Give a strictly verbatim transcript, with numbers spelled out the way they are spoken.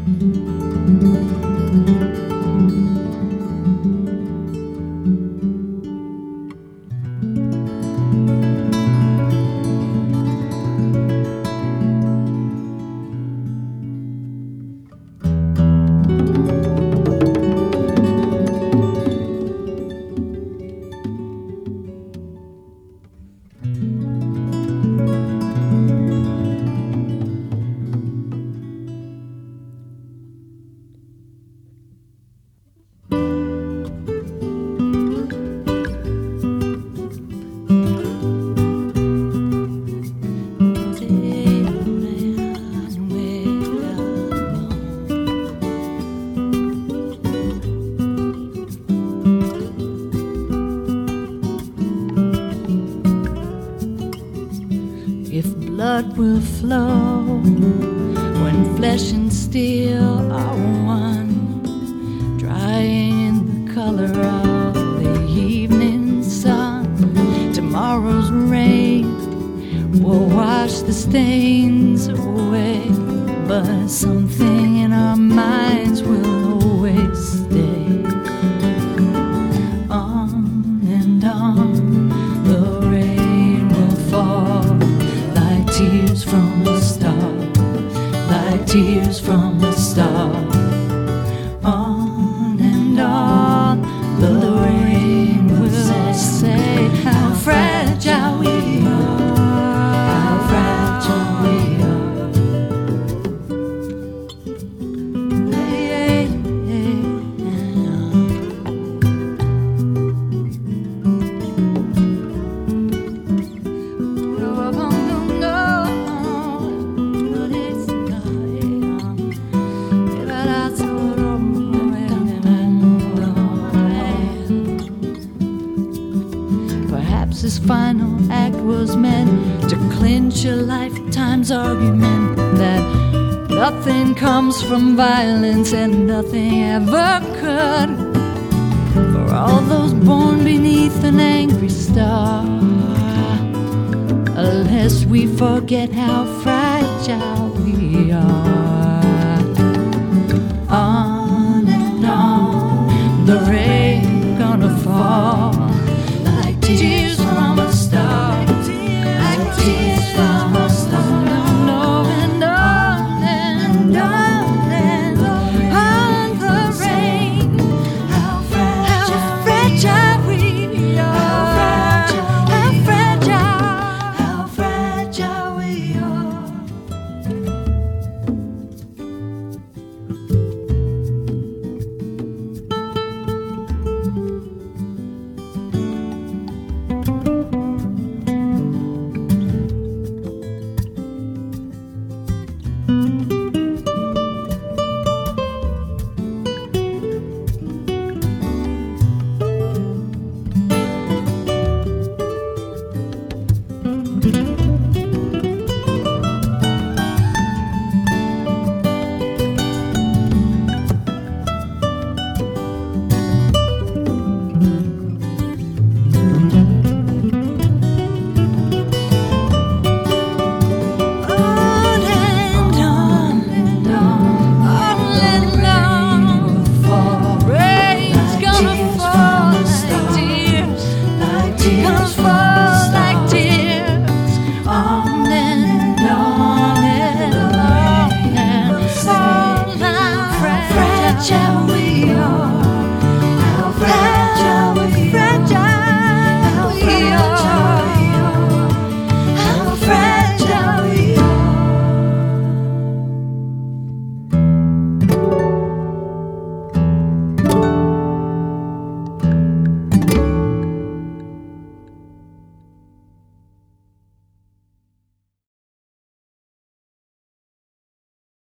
Blood will flow when flesh and steel are one, drying in the color of the evening sun. Tomorrow's rain will wash the stains away, but something in our minds will always stay. On and on the rain will fall, tears from a star, like tears from a star. On and on the rain will say how fragile we are, how fragile we are. Hey, hey, His final act was meant to clinch a lifetime's argument that nothing comes from violence and nothing ever could. For all those born beneath an angry star, lest we forget how fragile we are.